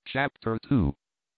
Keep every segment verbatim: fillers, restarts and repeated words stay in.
Chapter two.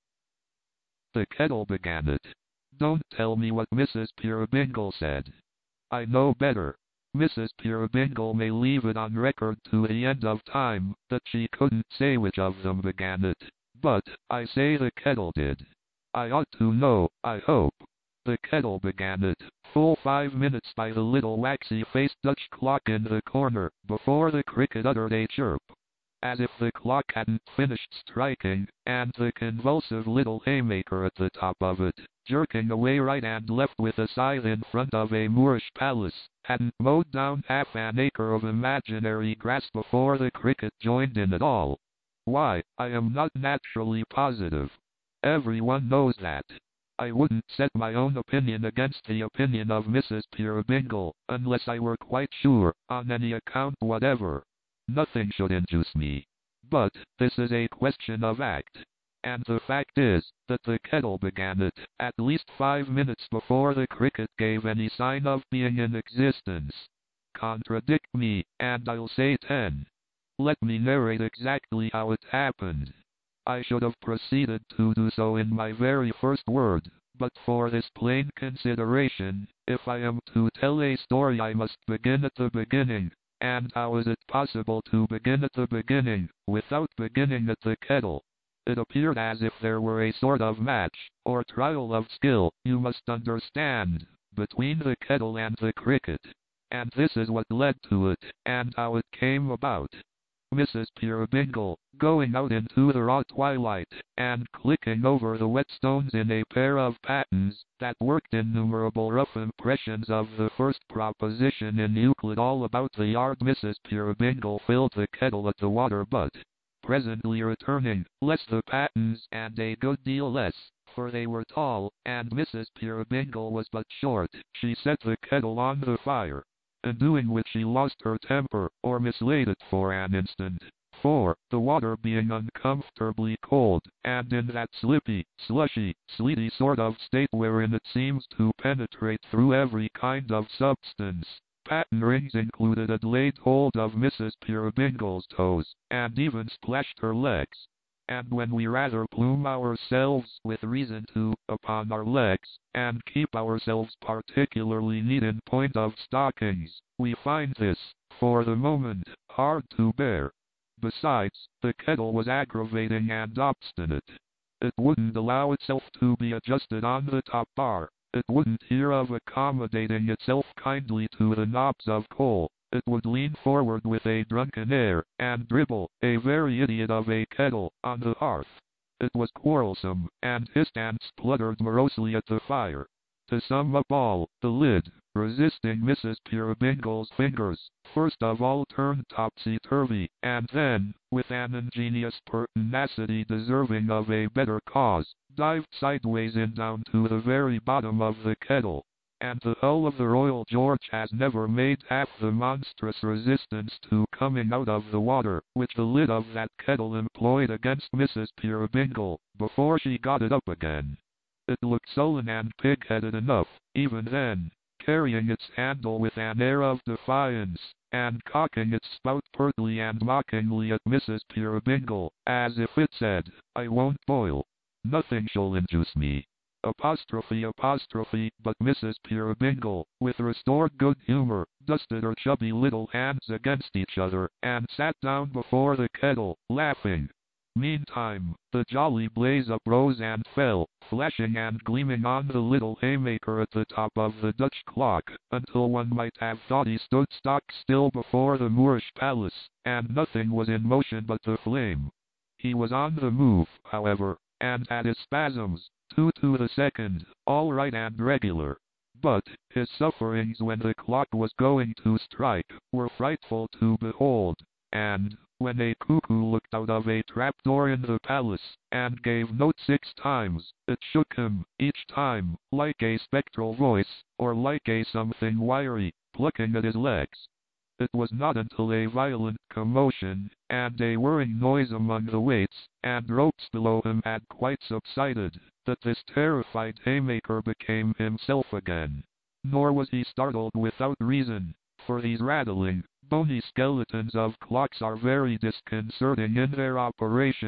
The kettle began it. Don't tell me what Missus Peerybingle said. I know better. Missus Peerybingle may leave it on record to the end of time that she couldn't say which of them began it, but I say the kettle did. I ought to know, I hope. The kettle began it, full five minutes by the little waxy-faced Dutch clock in the corner, before the cricket uttered a chirp, as if the clock hadn't finished striking, and the convulsive little haymaker at the top of it, jerking away right and left with a scythe in front of a Moorish palace, hadn't mowed down half an acre of imaginary grass before the cricket joined in it all. Why, I am not naturally positive. Everyone knows that. I wouldn't set my own opinion against the opinion of Missus Peerybingle, unless I were quite sure, on any account whatever. Nothing should induce me. But this is a question of act. And the fact is, that the kettle began it, at least five minutes before the cricket gave any sign of being in existence. Contradict me, and I'll say ten. Let me narrate exactly how it happened. I should have proceeded to do so in my very first word, but for this plain consideration, if I am to tell a story I must begin at the beginning, and how is it possible to begin at the beginning, without beginning at the kettle? It appeared as if there were a sort of match, or trial of skill, you must understand, between the kettle and the cricket. And this is what led to it, and how it came about. Missus Peerybingle, going out into the raw twilight, and clicking over the whetstones in a pair of pattens, that worked innumerable rough impressions of the first proposition in Euclid all about the yard. Missus Peerybingle filled the kettle at the water butt. Presently returning, less the pattens and a good deal less, for they were tall, and Missus Peerybingle was but short, she set the kettle on the fire. In doing which she lost her temper, or mislaid it for an instant, for, the water being uncomfortably cold, and in that slippy, slushy, sleety sort of state wherein it seems to penetrate through every kind of substance, patten rings included, had laid hold of Missus Peerybingle's toes, and even splashed her legs. And when we rather plume ourselves, with reason too, upon our legs, and keep ourselves particularly neat in point of stockings, we find this, for the moment, hard to bear. Besides, the kettle was aggravating and obstinate. It wouldn't allow itself to be adjusted on the top bar. It wouldn't hear of accommodating itself kindly to the knobs of coal. It would lean forward with a drunken air, and dribble, a very idiot of a kettle, on the hearth. It was quarrelsome, and hissed and spluttered morosely at the fire. To sum up all, the lid, resisting Missus Peerybingle's fingers, first of all turned topsy-turvy, and then, with an ingenious pertinacity deserving of a better cause, dived sideways in down to the very bottom of the kettle. And the hull of the Royal George has never made half the monstrous resistance to coming out of the water, which the lid of that kettle employed against Missus Peerybingle, before she got it up again. It looked sullen and pig-headed enough, even then, carrying its handle with an air of defiance, and cocking its spout pertly and mockingly at Missus Peerybingle, as if it said, "I won't boil. Nothing shall induce me." Apostrophe apostrophe, but Missus Peerybingle, with restored good humor, dusted her chubby little hands against each other, and sat down before the kettle, laughing. Meantime, the jolly blaze uprose and fell, flashing and gleaming on the little haymaker at the top of the Dutch clock, until one might have thought he stood stock still before the Moorish palace, and nothing was in motion but the flame. He was on the move, however, and had his spasms, two to the second, all right and regular. But his sufferings when the clock was going to strike were frightful to behold, and, when a cuckoo looked out of a trapdoor in the palace, and gave note six times, it shook him, each time, like a spectral voice, or like a something wiry, plucking at his legs. It was not until a violent commotion, and a whirring noise among the weights, and ropes below him had quite subsided, that this terrified haymaker became himself again. Nor was he startled without reason, for these rattling, bony skeletons of clocks are very disconcerting in their operation,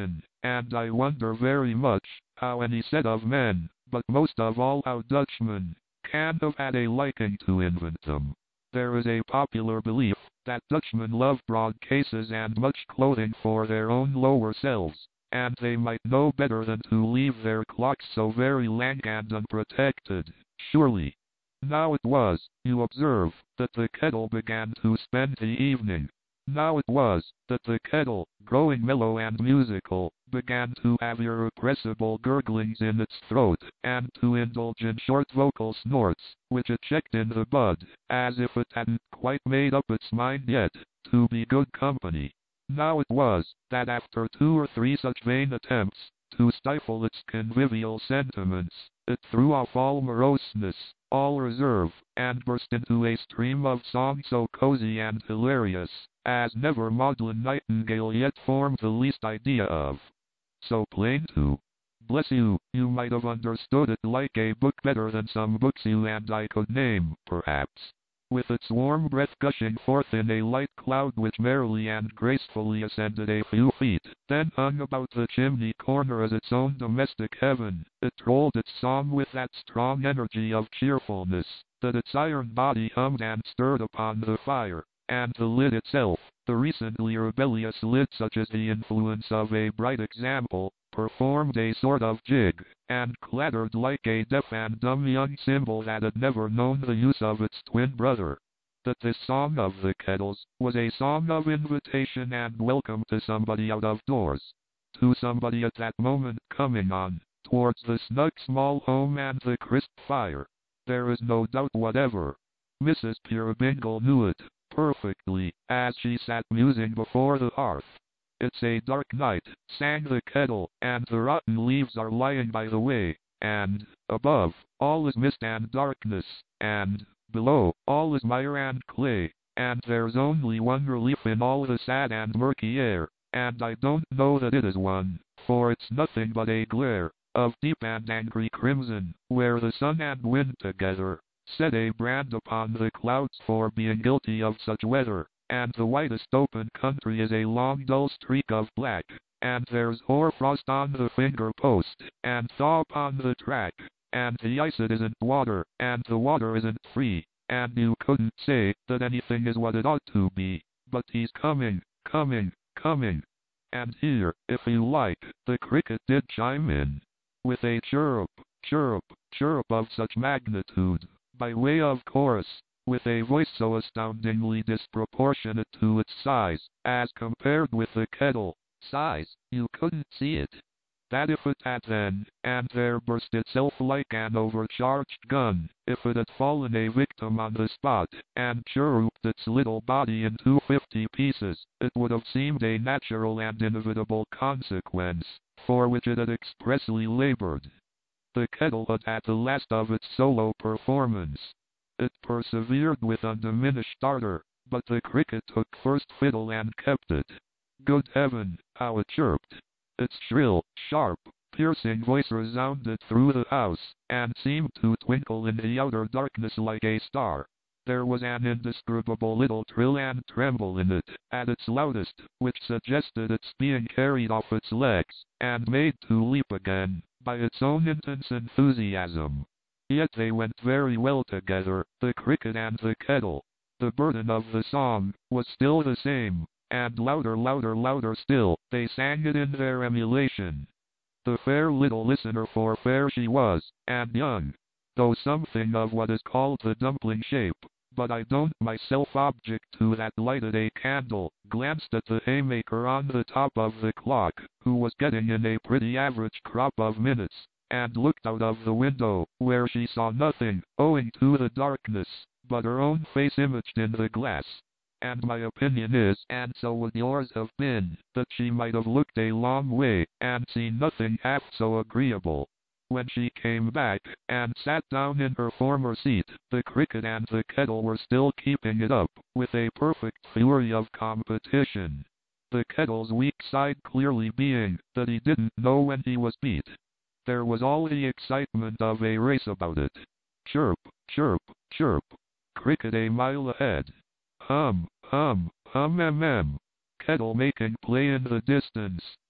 and I wonder very much how any set of men, but most of all how Dutchmen, can have had a liking to invent them. There is a popular belief that Dutchmen love broad cases and much clothing for their own lower selves, and they might know better than to leave their clocks so very lank and unprotected, surely. Now it was, you observe, that the kettle began to spend the evening. Now it was, that the kettle, growing mellow and musical, began to have irrepressible gurglings in its throat, and to indulge in short vocal snorts, which it checked in the bud, as if it hadn't quite made up its mind yet, to be good company. Now it was, that after two or three such vain attempts, to stifle its convivial sentiments, it threw off all moroseness, all reserve, and burst into a stream of song so cozy and hilarious, as never maudlin nightingale yet formed the least idea of. So plain too. Bless you, you might have understood it like a book better than some books you and I could name, perhaps. With its warm breath gushing forth in a light cloud which merrily and gracefully ascended a few feet, then hung about the chimney corner as its own domestic heaven, it rolled its song with that strong energy of cheerfulness, that its iron body hummed and stirred upon the fire, and the lid itself, the recently rebellious lid such as the influence of a bright example, performed a sort of jig, and clattered like a deaf and dumb young cymbal that had never known the use of its twin brother. That this song of the kettles was a song of invitation and welcome to somebody out of doors. To somebody at that moment coming on, towards the snug small home and the crisp fire. There is no doubt whatever. Missus Peerybingle knew it perfectly, as she sat musing before the hearth. It's a dark night, sang the kettle, and the rotten leaves are lying by the way, and, above, all is mist and darkness, and, below, all is mire and clay, and there's only one relief in all the sad and murky air, and I don't know that it is one, for it's nothing but a glare, of deep and angry crimson, where the sun and wind together set a brand upon the clouds for being guilty of such weather. And the widest open country is a long dull streak of black, and there's hoar frost on the finger post, and thaw upon the track, and the ice it isn't water, and the water isn't free, and you couldn't say that anything is what it ought to be, but he's coming, coming, coming. And here, if you like, the cricket did chime in, with a chirrup, chirrup, chirrup of such magnitude, by way of chorus, with a voice so astoundingly disproportionate to its size, as compared with the kettle, size, you couldn't see it, that if it had then, and there burst itself like an overcharged gun, if it had fallen a victim on the spot, and chirruped its little body into fifty pieces, it would have seemed a natural and inevitable consequence, for which it had expressly labored. The kettle had had the last of its solo performance. It persevered with undiminished ardor, but the cricket took first fiddle and kept it. Good heaven, how it chirped! Its shrill, sharp, piercing voice resounded through the house, and seemed to twinkle in the outer darkness like a star. There was an indescribable little trill and tremble in it, at its loudest, which suggested its being carried off its legs, and made to leap again, by its own intense enthusiasm. Yet they went very well together, the cricket and the kettle. The burden of the song was still the same, and louder, louder, louder still, they sang it in their emulation. The fair little listener, for fair she was, and young, though something of what is called the dumpling shape, but I don't myself object to that, lighted a candle, glanced at the haymaker on the top of the clock, who was getting in a pretty average crop of minutes, and looked out of the window, where she saw nothing, owing to the darkness, but her own face imaged in the glass. And my opinion is, and so would yours have been, that she might have looked a long way, and seen nothing half so agreeable. When she came back, and sat down in her former seat, the cricket and the kettle were still keeping it up, with a perfect fury of competition. The kettle's weak side clearly being, that he didn't know when he was beat. There was all the excitement of a race about it. Chirp, chirp, chirp. Cricket a mile ahead. Hum, hum, hum, mm, mm. Kettle making play in the distance,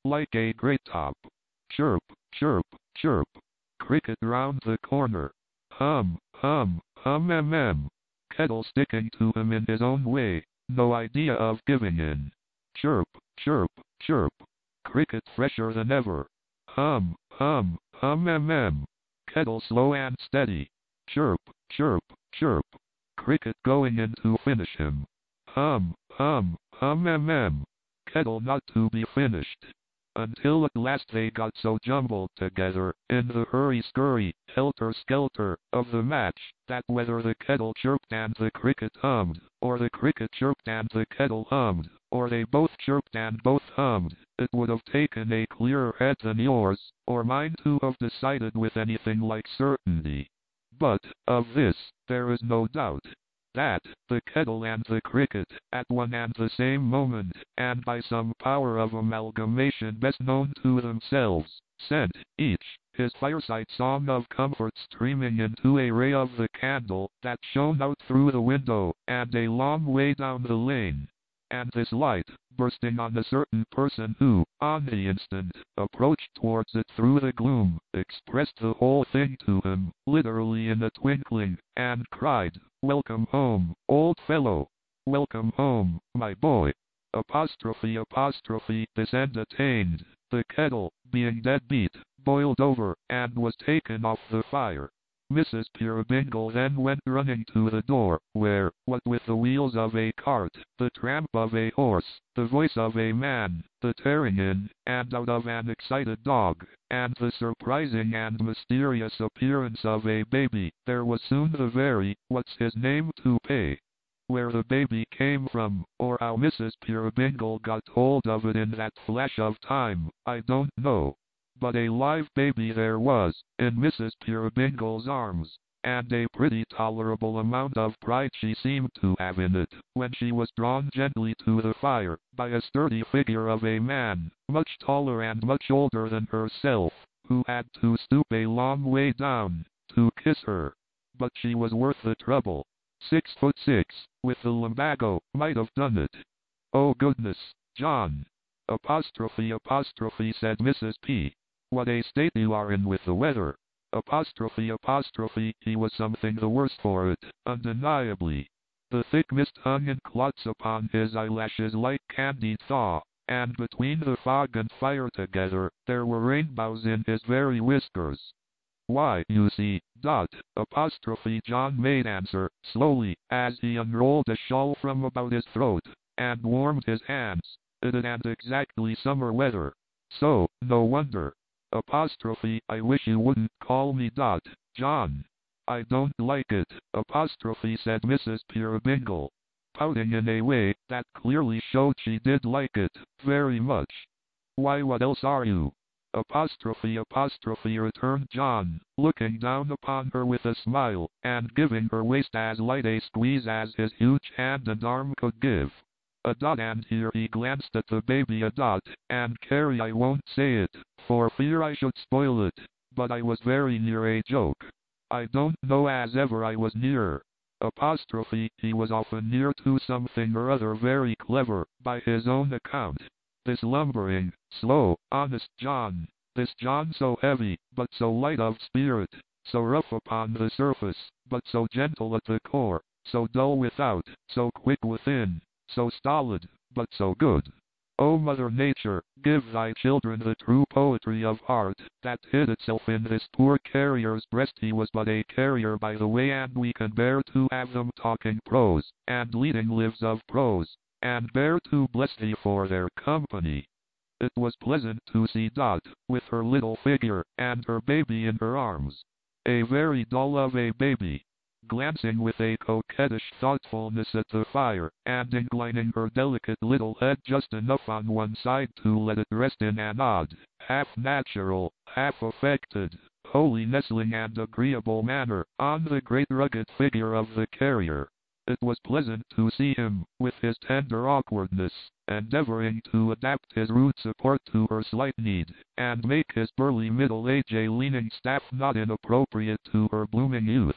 like a great top. Chirp, chirp, chirp. Cricket round the corner. Hum, hum, hum mm. Kettle sticking to him in his own way, no idea of giving in. Chirp, chirp, chirp. Cricket fresher than ever. Hum, hum, hum mm. Kettle slow and steady. Chirp, chirp, chirp. Cricket going in to finish him. Hum, hum, hum mm. Kettle not to be finished. Until at last they got so jumbled together, in the hurry-scurry, helter-skelter, of the match, that whether the kettle chirped and the cricket hummed, or the cricket chirped and the kettle hummed, or they both chirped and both hummed, it would have taken a clearer head than yours, or mine to have decided with anything like certainty. But, of this, there is no doubt. That, the kettle and the cricket, at one and the same moment, and by some power of amalgamation best known to themselves, sent, each, his fireside song of comfort streaming into a ray of the candle that shone out through the window, and a long way down the lane. And this light, bursting on a certain person who, on the instant, approached towards it through the gloom, expressed the whole thing to him, literally in a twinkling, and cried, "Welcome home, old fellow! Welcome home, my boy!" Apostrophe apostrophe this end attained, the kettle, being dead beat, boiled over, and was taken off the fire. Missus Peerybingle then went running to the door, where, what with the wheels of a cart, the tramp of a horse, the voice of a man, the tearing in and out of an excited dog, and the surprising and mysterious appearance of a baby, there was soon the very, what's his name to pay. Where the baby came from, or how Missus Peerybingle got hold of it in that flash of time, I don't know. But a live baby there was, in Missus Peerybingle's arms, and a pretty tolerable amount of pride she seemed to have in it, when she was drawn gently to the fire, by a sturdy figure of a man, much taller and much older than herself, who had to stoop a long way down, to kiss her. But she was worth the trouble. Six foot six, with the lumbago, might have done it. "Oh goodness, John!" Apostrophe apostrophe said Missus P. "What a state you are in with the weather." Apostrophe apostrophe he was something the worse for it, undeniably. The thick mist hung in clots upon his eyelashes like candied thaw, and between the fog and fire together, there were rainbows in his very whiskers. "Why, you see, Dot," apostrophe John made answer, slowly, as he unrolled a shawl from about his throat, and warmed his hands, "it ain't exactly summer weather. So, no wonder." Apostrophe I wish you wouldn't call me Dot, John. "I don't like it," apostrophe said Missus Peerybingle, pouting in a way that clearly showed she did like it, very much. "Why, what else are you?" Apostrophe apostrophe returned John, looking down upon her with a smile, and giving her waist as light a squeeze as his huge hand and arm could give. "A Dot," and here he glanced at the baby, "a Dot, and Carrie, I won't say it, for fear I should spoil it, but I was very near a joke. I don't know as ever I was nearer." Apostrophe he was often near to something or other very clever, by his own account. This lumbering, slow, honest John, this John so heavy, but so light of spirit, so rough upon the surface, but so gentle at the core, so dull without, so quick within, so stolid, but so good. O Mother Nature, give thy children the true poetry of art that hid itself in this poor carrier's breast. He was but a carrier, by the way, and we can bear to have them talking prose, and leading lives of prose, and bear to bless thee for their company. It was pleasant to see Dot, with her little figure, and her baby in her arms. A very doll of a baby, glancing with a coquettish thoughtfulness at the fire, and inclining her delicate little head just enough on one side to let it rest in an odd, half-natural, half-affected, wholly nestling and agreeable manner, on the great rugged figure of the carrier. It was pleasant to see him, with his tender awkwardness, endeavoring to adapt his rude support to her slight need, and make his burly middle age a leaning staff not inappropriate to her blooming youth.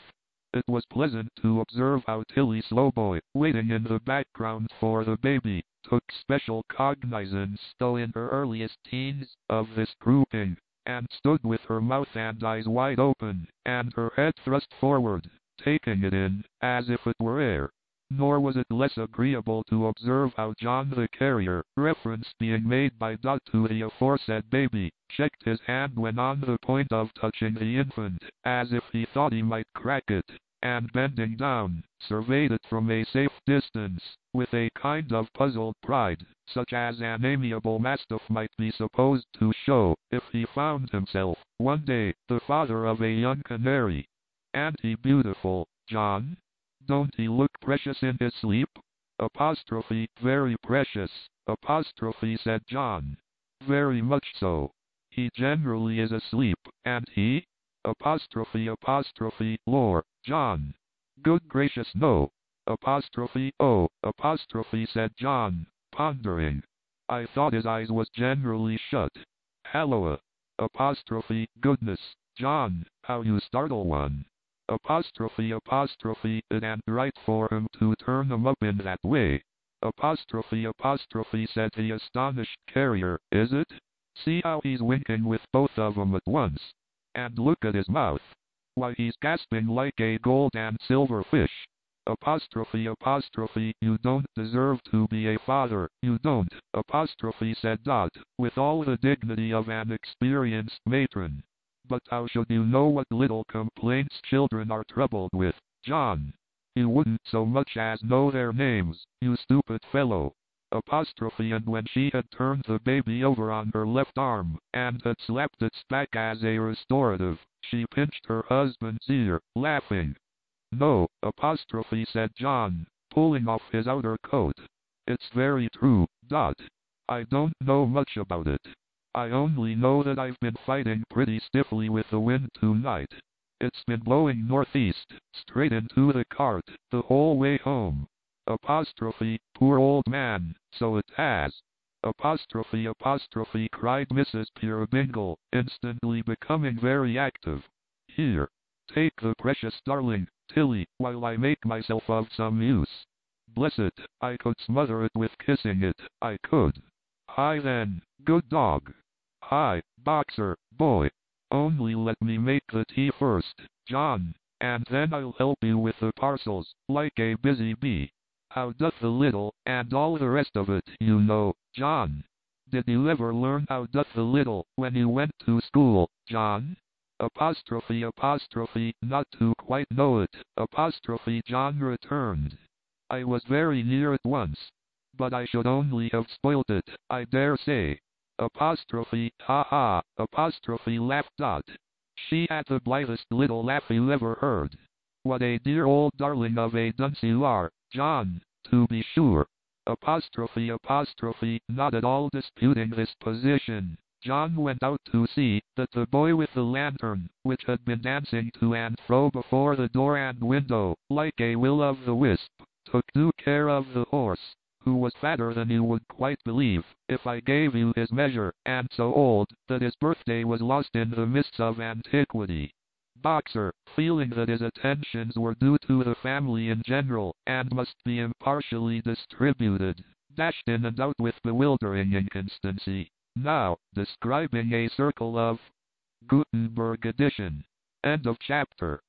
It was pleasant to observe how Tilly Slowboy, waiting in the background for the baby, took special cognizance, though in her earliest teens, of this grouping, and stood with her mouth and eyes wide open, and her head thrust forward, taking it in, as if it were air. Nor was it less agreeable to observe how John the carrier, reference being made by Dot to the aforesaid baby, checked his hand when on the point of touching the infant, as if he thought he might crack it, and bending down, surveyed it from a safe distance, with a kind of puzzled pride, such as an amiable mastiff might be supposed to show, if he found himself, one day, the father of a young canary. "Ain't he beautiful, John? Don't he look precious in his sleep?" Apostrophe, very precious, apostrophe, said John. "Very much so. He generally is asleep, and he?" Apostrophe, apostrophe, lor, John. "Good gracious, no." Apostrophe, oh, apostrophe, said John, pondering. "I thought his eyes was generally shut. Halloa." Apostrophe, goodness, John, how you startle one. Apostrophe, apostrophe, it ain't right for him to turn 'em up in that way. Apostrophe, apostrophe, said the astonished carrier, is it? See how he's winking with both of 'em at once. And look at his mouth. Why, he's gasping like a gold and silver fish. Apostrophe, apostrophe, you don't deserve to be a father, you don't, apostrophe, said Dot, with all the dignity of an experienced matron. But how should you know what little complaints children are troubled with, John? You wouldn't so much as know their names, you stupid fellow. Apostrophe, and when she had turned the baby over on her left arm, and had slapped its back as a restorative, she pinched her husband's ear, laughing. "No," apostrophe, said John, pulling off his outer coat. "It's very true, Dot. I don't know much about it. I only know that I've been fighting pretty stiffly with the wind tonight. It's been blowing northeast, straight into the cart, the whole way home." Apostrophe, poor old man, so it has. Apostrophe, apostrophe, cried Missus Peerybingle, instantly becoming very active. "Here, take the precious darling, Tilly, while I make myself of some use. Bless it, I could smother it with kissing it, I could. Hi then, good dog. Hi, Boxer, boy. Only let me make the tea first, John, and then I'll help you with the parcels, like a busy bee. How doth the little, and all the rest of it, you know, John. Did you ever learn how doth the little, when you went to school, John?" Apostrophe, apostrophe, not to quite know it, apostrophe, John returned. "I was very near it once, but I should only have spoilt it, I dare say." Apostrophe, ha ha, apostrophe, laughed Dot. She had the blithest little laugh you ever heard. "What a dear old darling of a dunce you are, John, to be sure." Apostrophe, apostrophe, not at all disputing this position, John went out to see that the boy with the lantern, which had been dancing to and fro before the door and window, like a will-o'-the-wisp, took due care of the horse, who was fatter than you would quite believe, if I gave you his measure, and so old, that his birthday was lost in the mists of antiquity. Boxer, feeling that his attentions were due to the family in general, and must be impartially distributed, dashed in and out with bewildering inconstancy. Now, describing a circle of Gutenberg edition. End of chapter.